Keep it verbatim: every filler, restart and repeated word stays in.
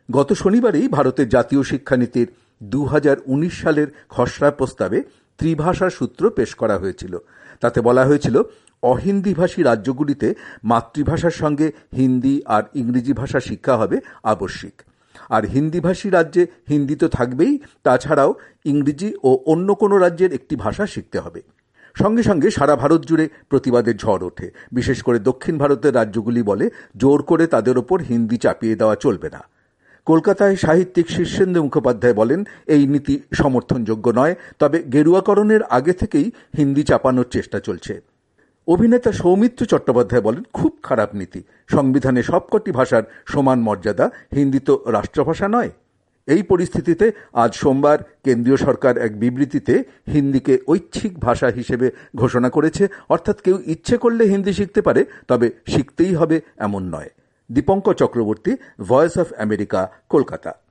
গত শনিবারেই ভারতের জাতীয় শিক্ষানীতির দু হাজার উনিশ সালের খসড়া প্রস্তাবে ত্রিভাষা সূত্র পেশ করা হয়েছিল। তাতে বলা হয়েছিল, অহিন্দিভাষী রাজ্যগুলিতে মাতৃভাষার সঙ্গে হিন্দি আর ইংরেজি ভাষা শিক্ষা হবে আবশ্যিক। আর হিন্দিভাষী রাজ্যে হিন্দি তো থাকবেই, তাছাড়াও ইংরেজি ও অন্য কোনো রাজ্যের একটি ভাষা শিখতে হবে। সঙ্গে সঙ্গে সারা ভারত জুড়ে প্রতিবাদের ঝড় ওঠে। বিশেষ করে দক্ষিণ ভারতের রাজ্যগুলি বলে, জোর করে তাদের ওপর হিন্দি চাপিয়ে দেওয়া চলবে না। কলকাতায় সাহিত্যিক শীর্ষেন্দু মুখোপাধ্যায় বলেন, এই নীতি সমর্থনযোগ্য নয়, তবে গেরুয়াকরণের আগে থেকেই হিন্দি চাপানোর চেষ্টা চলছে। অভিনেতা সৌমিত্র চট্টোপাধ্যায় বলেন, খুব খারাপ নীতি। সংবিধানে সবকটি ভাষার সমান মর্যাদা, হিন্দি তো রাষ্ট্রভাষা নয়। এই পরিস্থিতিতে আজ সোমবার কেন্দ্রীয় সরকার এক বিবৃতিতে হিন্দিকে ঐচ্ছিক ভাষা হিসেবে ঘোষণা করেছে। অর্থাৎ কেউ ইচ্ছে করলে হিন্দি শিখতে পারে, তবে শিখতেই হবে এমন নয়। Dipankar Chakraborty, Voice of America, Kolkata.